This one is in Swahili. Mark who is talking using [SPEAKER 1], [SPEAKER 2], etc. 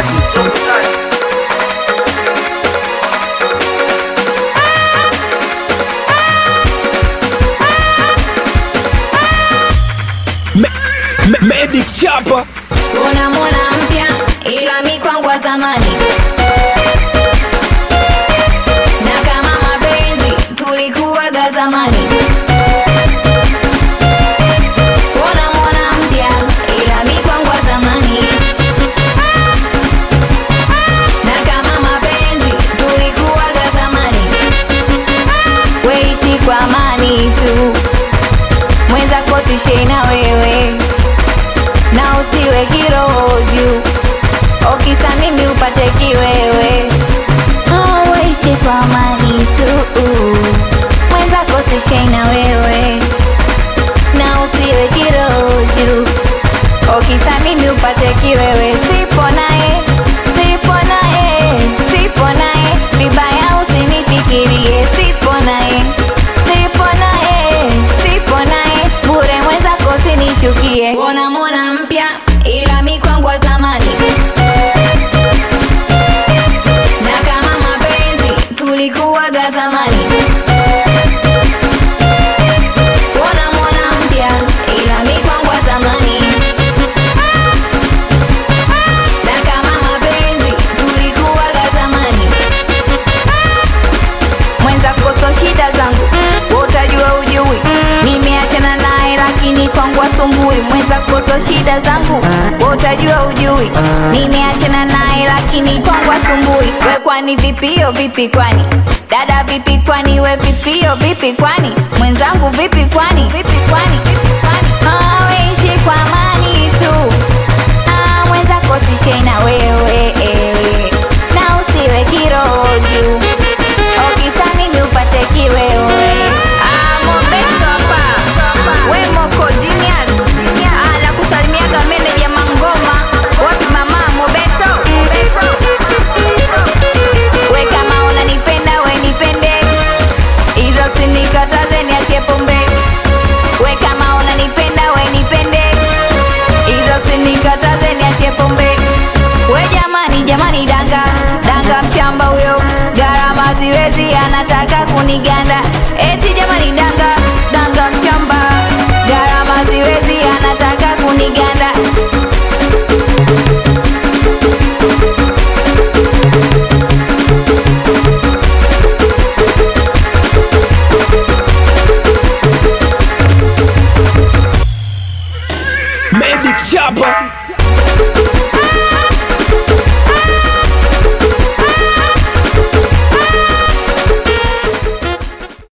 [SPEAKER 1] kutachi.
[SPEAKER 2] Medic Chapa.
[SPEAKER 3] Unamwona mpya ila mi kwangu wa zamani, na kama mapenzi tulikuwaga zamani. Unamwona mpya ila mi kwangu wa zamani, na kama mapenzi tulikuwaga zamani. Weishi kwa amani tu, mwenzako sishei na wewe, na usiwe kiroho juu, okisa mimi upate kiwewe. Weishi kwa amani tu, mwenzako sishei na wewe, na usiwe kiroho juu, okisa mimi upate kiwewe. Sipo naye, sipo naye, sipo naye, vibaya usinifikirie. Sipo naye, sipo naye, sipo naye, bure mwenzako usinichukie. Unamwona mpya ila mi kwangu wa zamani, na kama mapenzi tulikuwaga zamani. Unamwona mpya ila mi kwangu wa zamani, na kama mapenzi tulikuwaga zamani. Mwenzako so shida zangu, utajua ujui, nimeachana naye lakini kwangu asumbui. Mwenzako so shida zangu, utajua ujui, nimeachana naye lakini kwangu asumbui. We kwani vipio vipi kwani? Dada vipi kwani? We vipio vipi kwani? Mwenzangu vipi kwani? Vipi kwani? Weishi kwa amani tu, mwenzako sishei na wewe, na usiwe kiroho juu, okisa mimi upate kiwewe. Mobeto hapa, we moko genius, ala kusalimiaga meneja Mangoma. Wapi mama Mobeto? We kama unanipenda we nipende, ilo sinikataze niachie pombe. We kama unanipenda we nipende, ilo sinikataze niachie pombe. We jamani, jamani, danga danga mshamba huyo, gharama ziwezi anataka kuniganda. Eti jamani, danga danga mshamba, gharama ziwezi anataka kuniganda.
[SPEAKER 2] Medic Chapa.